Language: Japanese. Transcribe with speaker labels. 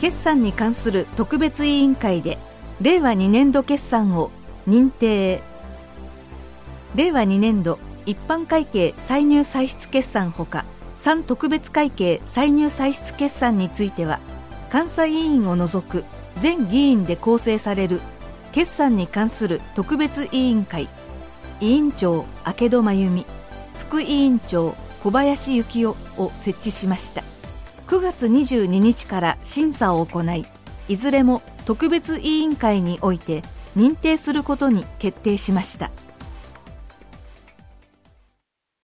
Speaker 1: 決算に関する特別委員会で令和2年度決算を認定。令和2年度一般会計歳入歳出決算ほか3特別会計歳入歳出決算については、監査委員を除く全議員で構成される決算に関する特別委員会、委員長明戸真由美、副委員長小林幸男を設置しました。9月22日から審査を行い、いずれも特別委員会において認定することに決定しました。